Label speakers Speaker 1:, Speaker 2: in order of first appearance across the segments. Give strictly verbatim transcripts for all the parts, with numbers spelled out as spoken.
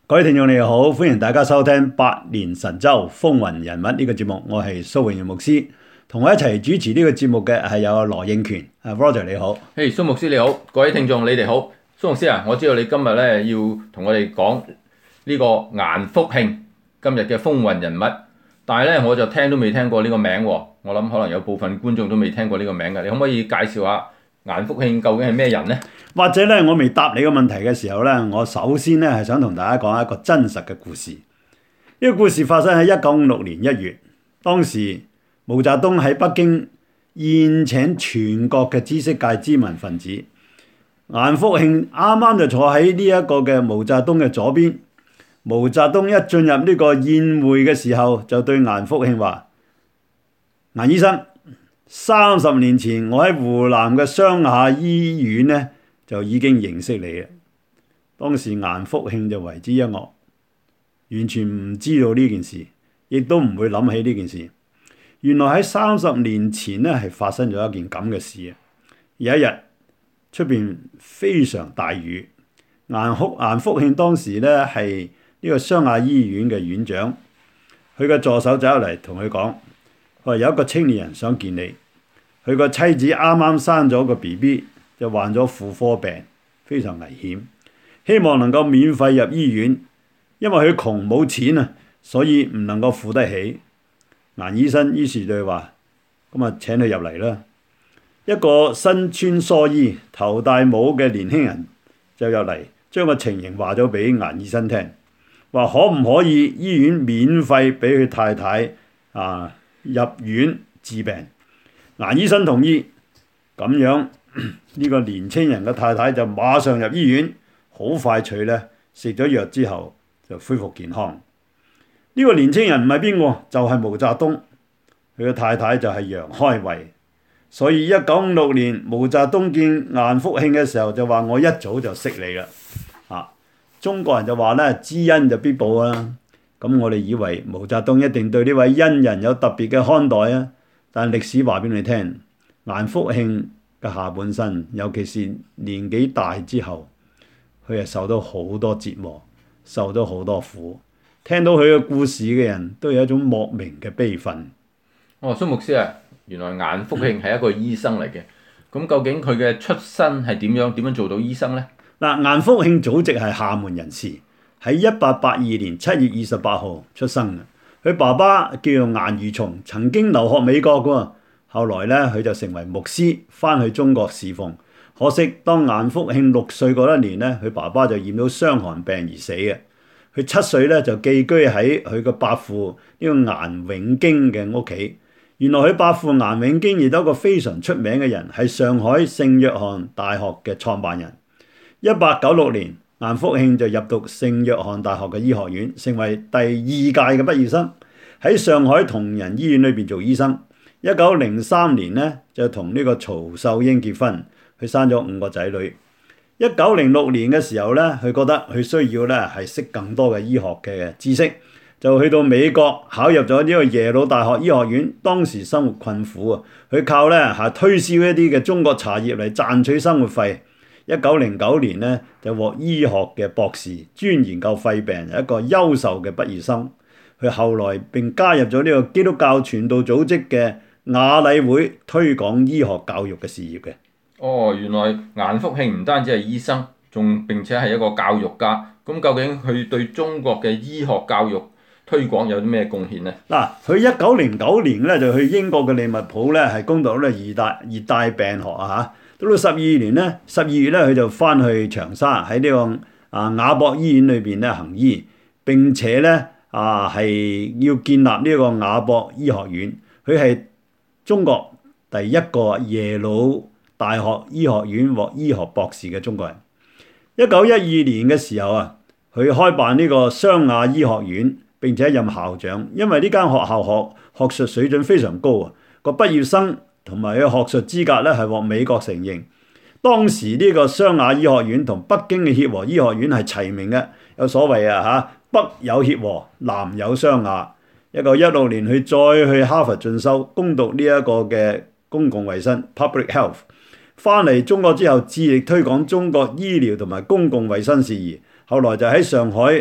Speaker 1: 各位聽眾你好，歡迎大家收聽百年神州風雲人物呢個節目，我係蘇榮耀牧師，同我一齊主持呢個節目嘅係有羅應權，啊 Roger 你好。
Speaker 2: 嘿，蘇牧師你好，各位聽眾你哋好。蘇牧師啊，我知道你今日咧要同我哋講呢個顏福慶今日嘅風雲人物，但係咧我就聽都未聽過呢個名喎，我諗可能有部分觀眾都未聽過呢個名嘅，你可唔可以介紹下顏福慶究竟係咩人呢？
Speaker 1: 或者咧，我未答你個問題嘅時候咧，我首先咧係想同大家講一個真實嘅故事。呢個故事發生喺一九五六年一月，當時毛澤東喺北京宴請全國嘅知識界知名分子，顏福慶啱啱就坐喺呢一個嘅毛澤東嘅左邊。毛澤東一進入呢個宴會嘅時候，就對顏福慶話：顏醫生，三十年前我喺湖南嘅湘雅醫院咧，就已經認識你啦。當時顏福慶就為之一愕，完全唔知道呢件事，亦都唔會諗起呢件事。原來喺三十年前咧係發生咗一件咁嘅事啊！有一日出邊非常大雨，顏福顏福慶當時咧係呢個湘雅醫院嘅院長，佢嘅助手走入嚟同佢講：佢話有一個青年人想見你，佢個妻子啱啱生咗個 B B。就患咗婦科病，非常危險，希望能夠免費入醫院，因為佢窮冇錢啊，所以唔能夠付得起。顏醫生於是就話：咁啊請佢入嚟啦。一個身穿蓑衣、頭戴帽嘅年輕人就入嚟，將個情形話咗俾顏醫生聽，話可唔可以醫院免費俾佢太太啊入院治病？顏醫生同意，咁樣。呢個年青人嘅太太就馬上入醫院，好快脆咧食咗藥之後就恢復健康。呢、這個年青人唔係邊個？就係、是、毛澤東，佢嘅太太就係楊開慧。所以一九五六年毛澤東見顏福慶嘅時候就話：我一早就識你啦。啊，中國人就話咧，知恩就必報啦。咁我哋以為毛澤東一定對呢位恩人有特別嘅看待啊，但歷史話俾你聽，顏福慶嘅下半生，尤其是年紀大之後，佢係受到好多折磨，受到好多苦。聽到佢嘅故事嘅人都有一種莫名嘅悲憤。
Speaker 2: 哦，蘇牧師啊，原來顏福慶係一個醫生嚟嘅。咁究竟佢嘅出身係點樣？點樣做到醫生呢？
Speaker 1: 嗱，顏福慶祖籍係廈門人士，喺一八八二年七月二十八號出生嘅。佢爸爸叫做顏如松，曾經留學美國嘅。後來咧，佢就成為牧師，翻去中國侍奉。可惜當顏福慶六歲嗰一年咧，佢爸爸就染到傷寒病而死嘅。佢七歲咧就寄居喺佢個伯父呢個顏永京嘅屋企。原來佢伯父顏永京亦都係一個非常出名嘅人，係上海聖約翰大學嘅創辦人。一八九六年，顏福慶就入讀聖約翰大學嘅醫學院，成為第二屆嘅畢業生，喺上海同仁醫院裏邊做醫生。一九零三年咧就同呢個曹秀英結婚，佢生咗五個仔女。一九零六年嘅時候咧，佢覺得佢需要咧係識更多嘅醫學嘅知識，就去到美國考入咗呢個耶魯大學醫學院。當時生活困苦啊，佢靠咧係推銷一啲嘅中國茶葉嚟賺取生活費。一九零九年咧就獲醫學嘅博士，專研究肺病，一個優秀嘅畢業生。佢後來並加入咗呢個基督教傳道組織嘅雅禮會，推廣醫學教育嘅事業嘅。
Speaker 2: 哦，原來顏福慶唔單止係醫生，仲並且係一個教育家。咁究竟佢對中國嘅醫學教育推廣有啲咩貢獻呢？
Speaker 1: 嗱，佢一九零九年咧就去英國嘅利物浦咧係攻讀咧熱帶熱帶病學啊嚇。到到十二年咧，十二月咧佢就翻去長沙喺呢個啊亞博醫院裏邊咧行醫，並且咧啊係要建立呢個亞博醫學院。佢係中國第一個耶魯大學醫學院獲醫學博士嘅中國人。一九一二年嘅時候啊，佢開辦呢個湘雅醫學院，並且任校長。因為呢間學校學學術水準非常高啊，個畢業生同埋佢學術資格咧係獲美國承認。當時呢個湘雅醫學院同北京嘅協和醫學院係齊名嘅，有所謂啊嚇，北有協和，南有湘雅。一九一六年，佢再去哈佛進修，攻讀呢一個嘅公共衛生 （public health）。翻嚟中國之後，致力推廣中國醫療同埋公共衛生事宜。後來就喺上海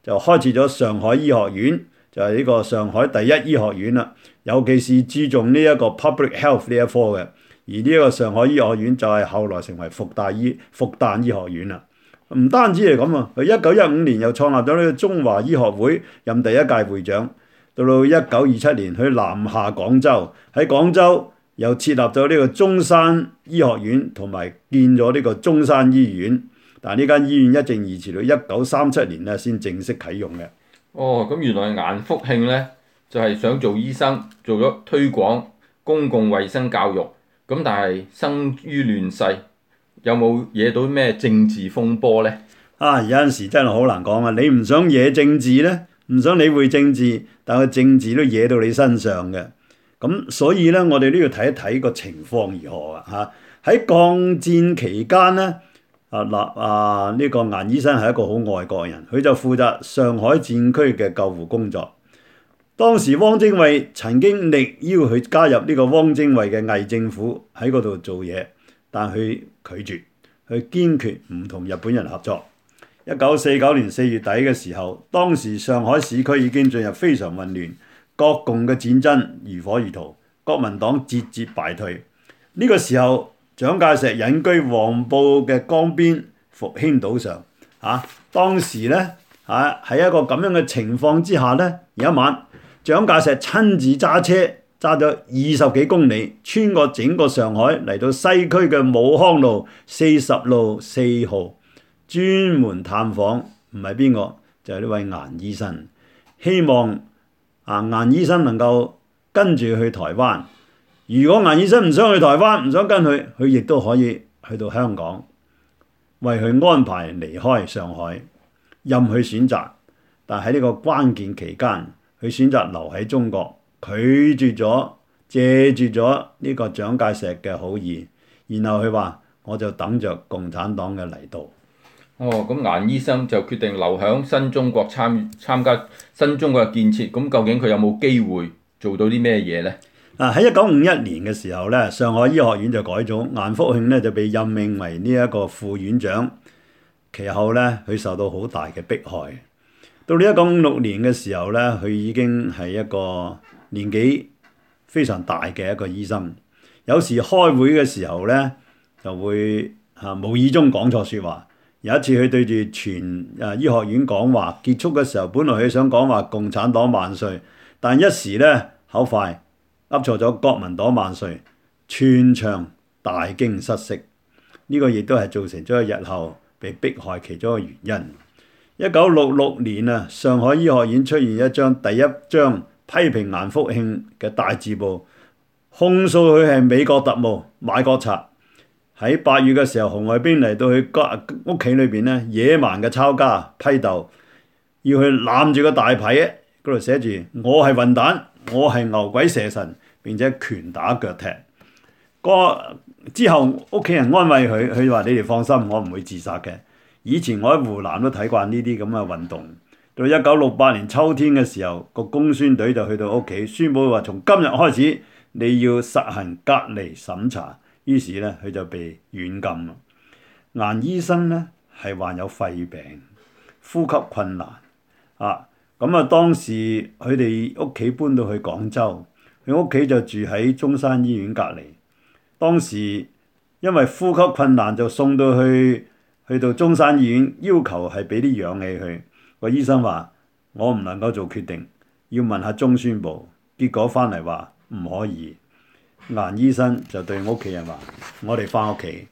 Speaker 1: 就開設咗上海醫學院，就係呢個上海第一醫學院啦。尤其是注重呢一個 public health 呢一科嘅。而呢一個上海醫學院就係後來成為復旦醫復旦醫學院啦。唔單止係咁啊，佢一九一五年又創立咗呢個中華醫學會，任第一屆會長。到到一九二七年去南下廣州，喺廣州又設立咗呢個中山醫學院，同埋建咗呢個中山醫院。但係呢間醫院一直延遲到一九三七年咧先正式啟用嘅。
Speaker 2: 哦，咁原來顏福慶咧就係、是、想做醫生，做咗推廣公共衛生教育。咁但係生於亂世，有冇惹到咩政治風波呢？
Speaker 1: 啊，有陣時真係好難講啊！你唔想惹政治呢，唔想理會政治，但係政治都惹到你身上嘅。咁所以呢，我哋都要睇一睇個情況如何啊！嚇，喺抗戰期間呢，啊嗱啊呢個顏醫生係一個好愛國人，佢就負責上海戰區嘅救護工作。當時汪精衛曾經力邀佢加入呢個汪精衛嘅偽政府喺嗰度做嘢，但佢拒絕，佢堅決唔同日本人合作。一九四九年四月底嘅時候，當時上海市區已經進入非常混亂，國共嘅戰爭如火如荼，國民黨節節敗退。呢、這個時候，蔣介石隱居黃埔嘅江邊復興島上。嚇、啊，當時咧嚇喺一個咁樣嘅情況之下咧，有一晚，蔣介石親自揸車揸咗二十幾公里，穿過整個上海嚟到西區嘅武康路四十路四號，專門探訪唔係邊個，就係呢位顏醫生，希望啊顏醫生能夠跟住去台灣。如果顏醫生唔想去台灣，唔想跟佢，佢亦都可以去到香港，為佢安排離開上海，任佢選擇。但喺呢個關鍵期間，佢選擇留喺中國，拒絕咗借住咗呢個蔣介石嘅好意，然後佢話：我就等着共產黨嘅嚟到。
Speaker 2: 哦，咁顏醫生就決定留響新中國參參加新中國嘅建設。咁究竟佢有冇機會做到啲咩嘢呢？
Speaker 1: 啊，喺一九五一年嘅時候咧，上海醫學院就改組，顏福慶咧就被任命為呢一個副院長。其後咧，佢受到好大嘅迫害。到呢一九五六年嘅時候咧，佢已經係一個年紀非常大嘅一個醫生。有時開會嘅時候咧，就會嚇、啊、無意中講錯説話。有一次佢對住全誒醫學院講話，結束嘅時候，本來佢想講話共產黨萬歲，但一時咧口快噏錯咗國民黨萬歲，全場大驚失色。呢、這個亦都係造成咗日後被迫害其中一個原因。一九六六年啊，上海醫學院出現一張第一張批評顏福慶嘅大字報，控訴佢係美國特務買國賊。喺八月嘅時候，紅衛兵嚟到佢家屋企裏邊咧，野蠻嘅抄家批鬥，要佢攬住個大牌，嗰度寫住我係混蛋，我係牛鬼蛇神，並且拳打腳踢。個之後屋企人安慰佢，佢話：你哋放心，我唔會自殺嘅。以前我喺湖南都睇慣呢啲咁嘅運動。到一九六八年秋天嘅時候，個公孫隊就去到屋企，宣佈話從今日開始你要實行隔離審查。於是咧，佢就被軟禁啦。顏醫生咧係患有肺病，呼吸困難啊。咁啊，當時佢哋屋企搬到去廣州，佢屋企就住喺中山醫院隔離。當時因為呼吸困難，就送到去去到中山醫院，要求係俾啲氧氣佢。個醫生話：我唔能夠做決定，要問下中宣部。結果翻嚟話唔可以。顏醫生就對屋企人話：我哋翻屋企。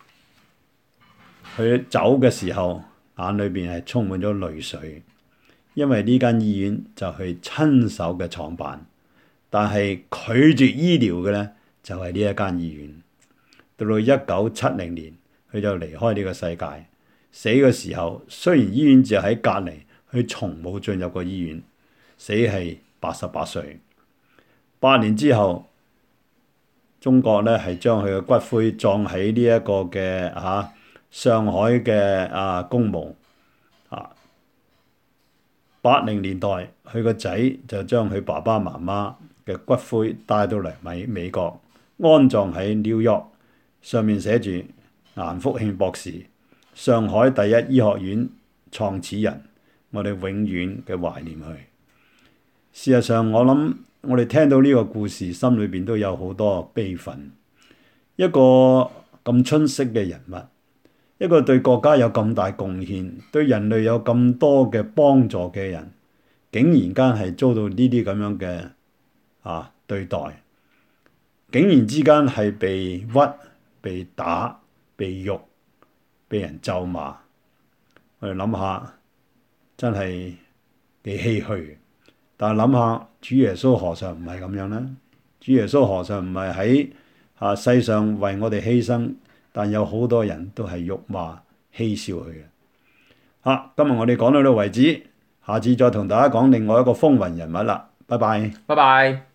Speaker 1: 佢走嘅時候，眼裏邊係充滿咗淚水，因為呢間醫院就係親手嘅創辦，但係拒絕醫療嘅咧就係呢一間醫院。到到一九七零年，佢就離開呢個世界。死嘅時候，雖然醫院就喺隔離，佢從冇進入過醫院。死係八十八歲。八年之後，中國咧係將佢嘅骨灰葬喺呢一個嘅嚇、啊、上海嘅啊公墓啊。八零年代，佢個仔就將佢爸爸媽媽嘅骨灰帶到嚟美美國，安葬喺 New York，上面寫住顏福慶博士，上海第一醫學院創始人， 我哋永遠嘅懷念佢。事實上，我諗我哋聽到呢個故事，心裏邊都有好多悲憤。一個咁出色嘅人物，一個對國家有咁大貢獻、對人類有咁多嘅幫助嘅人，竟然間係遭到呢啲咁樣嘅啊對待，竟然之間係被屈、被打、被辱、被人咒罵。我哋諗下，真係幾唏噓。但係諗下，主耶穌何嘗唔係咁樣呢？主耶穌何嘗唔係喺啊世上為我哋犧牲？但有好多人都係辱罵、嬉笑佢嘅。啊，今日我哋講到呢度為止，下次再同大家講另外一個風雲人物啦。拜拜。
Speaker 2: 拜拜。